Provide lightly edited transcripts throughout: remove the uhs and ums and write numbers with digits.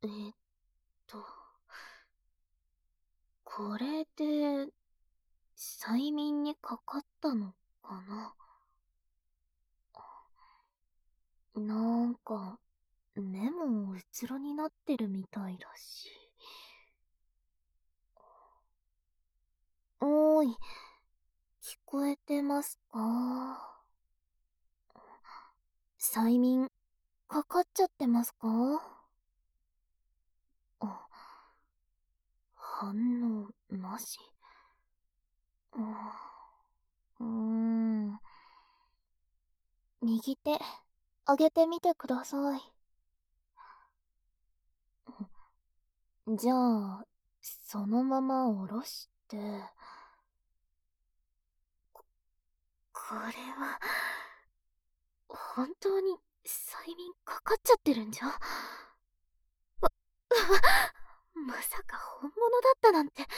えーっと、これで、催眠にかかったのかな。なんか、目もうつろになってるみたいだし。おーい、聞こえてますか？催眠、かかっちゃってますか？あ、反応なし。うーん。右手、上げてみてください。じゃあ、そのまま下ろして、これは、本当に催眠かかっちゃってるんじゃ？まさか本物だったなんて。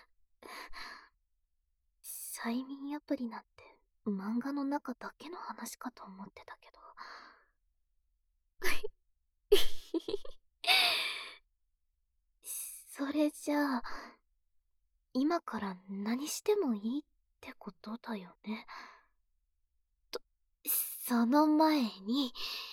催眠アプリなんて漫画の中だけの話かと思ってたけど。それじゃあ、今から何してもいいってことだよね。と、その前に、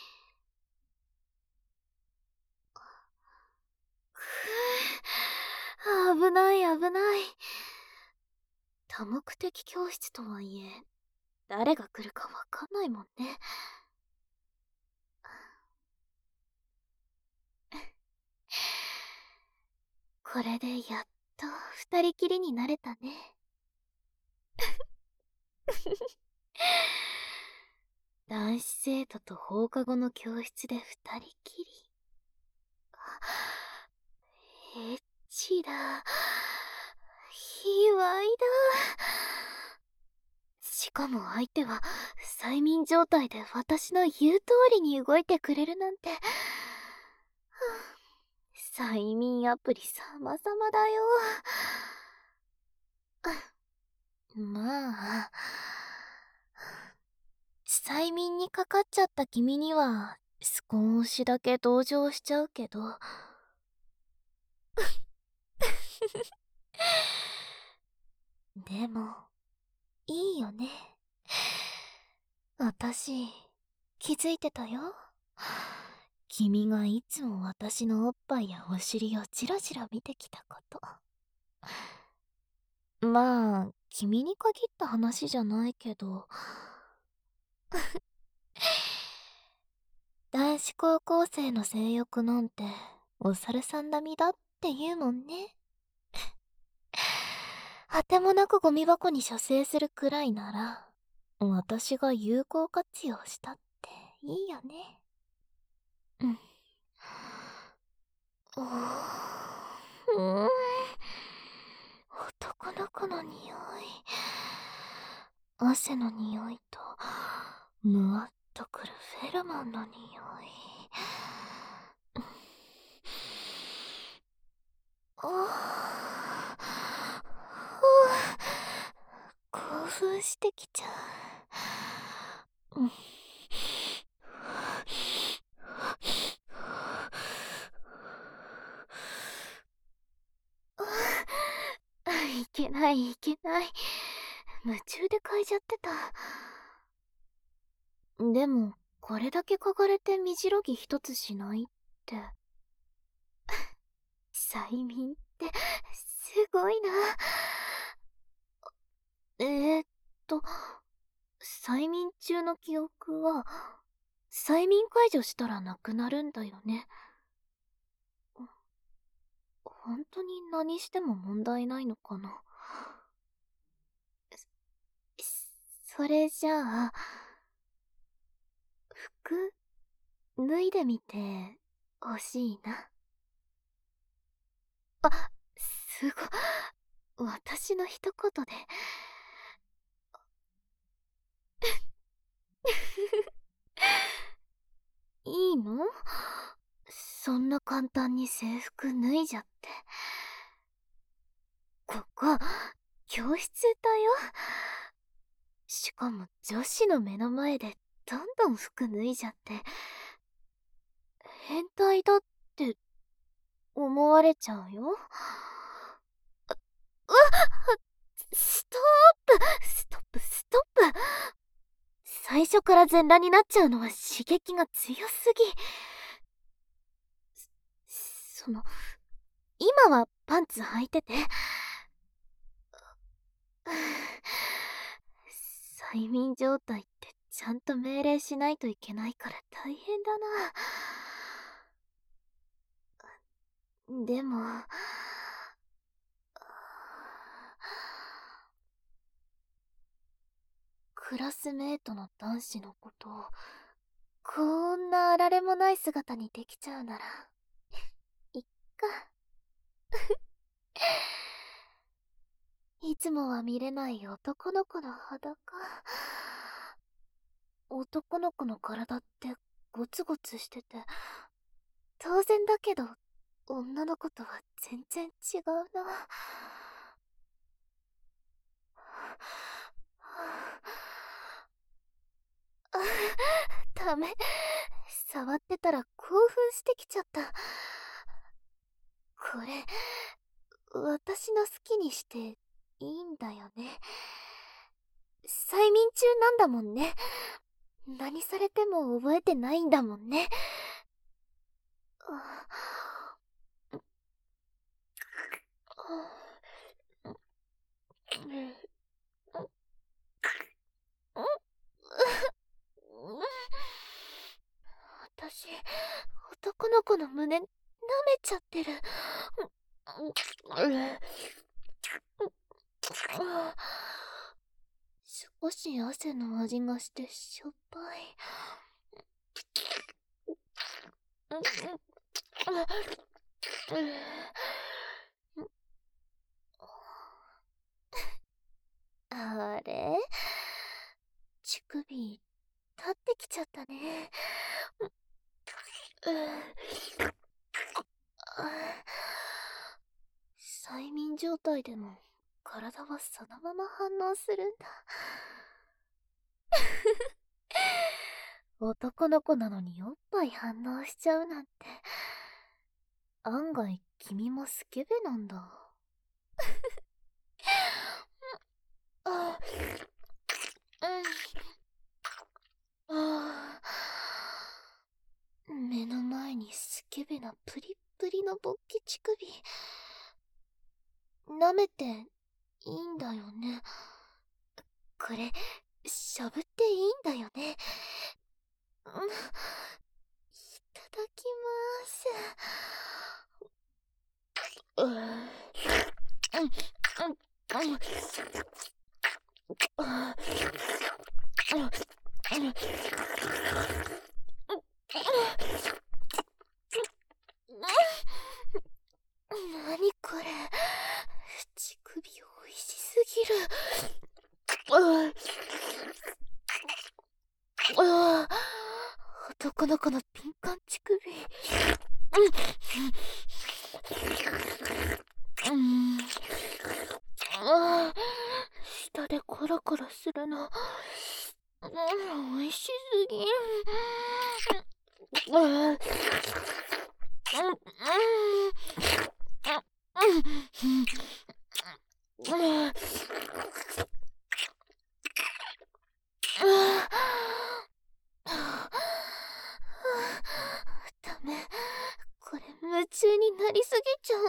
危ない危ない。多目的教室とはいえ、誰が来るかわかんないもんね。これでやっと二人きりになれたね。男子生徒と放課後の教室で二人きり。エッチだ。卑猥だ。しかも相手は催眠状態で私の言う通りに動いてくれるなんて。催眠アプリ様々だよ。まあ、催眠にかかっちゃった君には少しだけ同情しちゃうけど。でも、いいよね。私、気づいてたよ。君がいつも私のおっぱいやお尻をチラチラ見てきたこと。まあ、君に限った話じゃないけど、男子高校生の性欲なんて、お猿さん並みだって言うもんね。あてもなくゴミ箱に射精するくらいなら、私が有効活用したっていいよね。うん。うん。男の子の匂い。汗の匂いと、むわっとくるフェロモンの匂い。ああ、興奮してきちゃう。うん。いけないいけない。夢中で嗅いじゃってた。でも、これだけ嗅がれて身じろぎ一つしないって。催眠ってすごいな。えーっと、催眠中の記憶は催眠解除したらなくなるんだよね。本当に何しても問題ないのかな。それじゃあ、服脱いでみてほしいな。あ、すご、私の一言で。いいの？そんな簡単に制服脱いじゃって。ここ、教室だよ。しかも女子の目の前でどんどん服脱いじゃって。変態だって思われちゃうよ。ストープストップストップ。最初から全裸になっちゃうのは刺激が強すぎ。今はパンツ履いてて。催眠状態ってちゃんと命令しないといけないから大変だな。でもクラスメートの男子のことをこんなあられもない姿にできちゃうならいっか。いつもは見れない男の子の裸。男の子の体ってゴツゴツしてて当然だけど女の子とは全然違うな。ダメ。触ってたら興奮してきちゃった。これ私の好きにしていいんだよね。催眠中なんだもんね。何されても覚えてないんだもんね。私、男の子の胸舐めちゃってる。少し汗の味がしてしょっぱい。あれ？乳首、立ってきちゃったね。催眠状態でも体はそのまま反応するんだ。男の子なのにおっぱい反応しちゃうなんて。案外君もスケベなんだ。目の前にスケベなプリップリの勃起乳首。舐めていいんだよね。これしゃぶっていいんだよね。いただきまーす。何これ、乳首おいしすぎる。男の子の敏感乳首。舌でコロコロするの。おいしすぎ。ダメ、これ夢中になりすぎちゃう。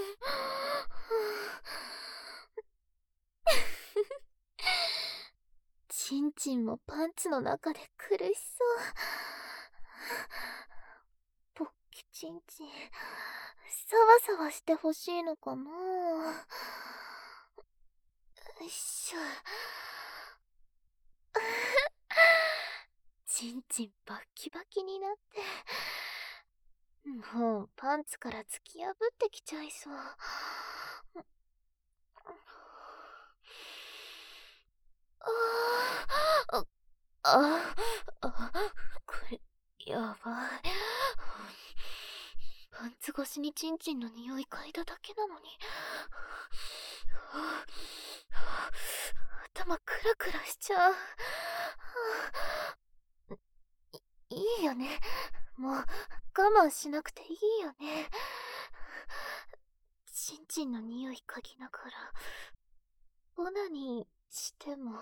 チンチンもパンツの中で苦しそう。ポッキチンチン、サワサワしてほしいのかな。よいしょ。チンチンバッキバキになって、もうパンツから突き破ってきちゃいそう。これやばい。パンツ越しにチンチンの匂い嗅いだだけなのに頭クラクラしちゃう。いいよね、もう我慢しなくていいよね。 チンの匂い嗅ぎながらオナニーしても、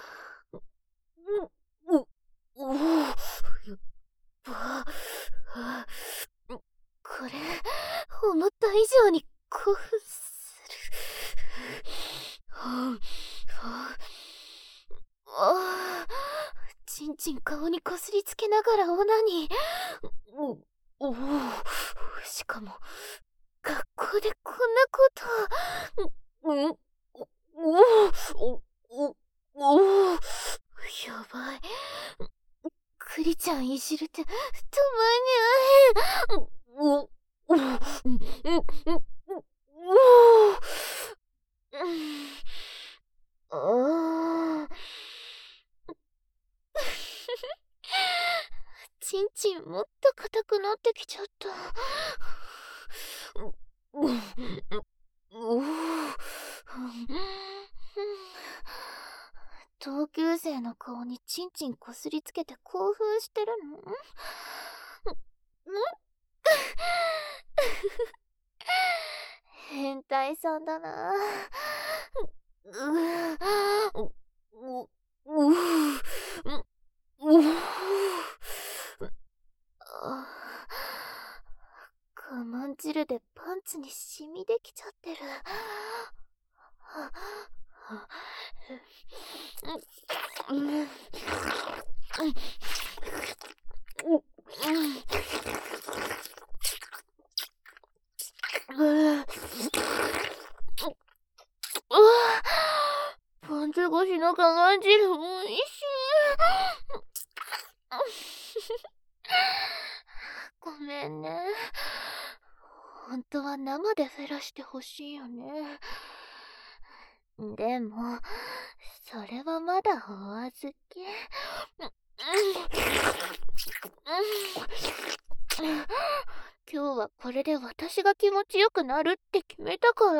う、う、おお、やっば、これ、思った以上に興奮する。ああ、ちんちん顔にこすりつけながらオナニー。おお、しかも、学校でこんなこと。やばい。クリちゃんいじるって、たまにちんちんもっと硬くなってきちゃった。同級生の顔にちんちんこすりつけて興奮してるの？変態さんだな。我慢汁でパンツにシミできちゃってる。パンツ越しの我慢汁おいしい。ごめんね。本当は生でフェラしてほしいよね。でも、それはまだお預け。今日はこれで私が気持ちよくなるって決めたから。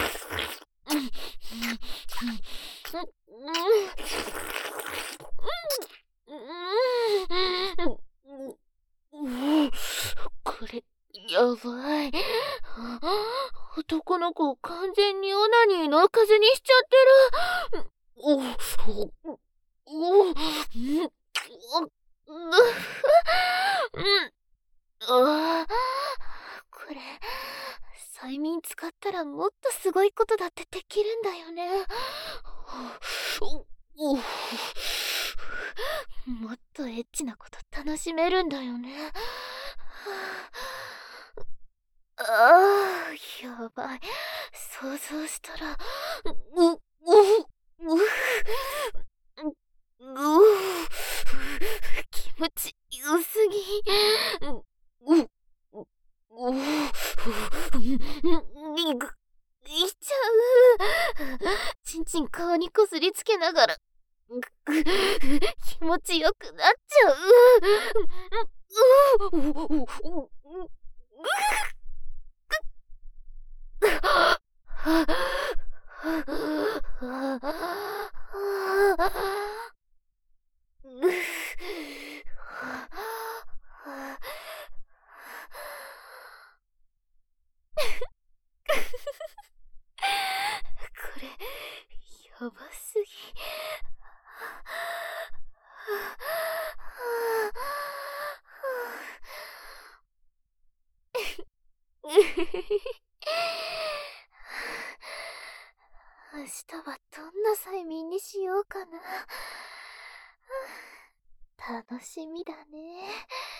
これ、やばい。男の子を完全にオナニーの風にしちゃってる。これ、催眠使ったらもっとすごいことだってできるんだよね。もっとエッチなこと楽しめるんだよね。やばい。想像したら、気持ちよすぎ。いっちゃう。ちんちん顔にこすりつけながら、気持ちよくなっちゃう。これ、やばすぎ。明日はどんな催眠にしようかな。楽しみだね。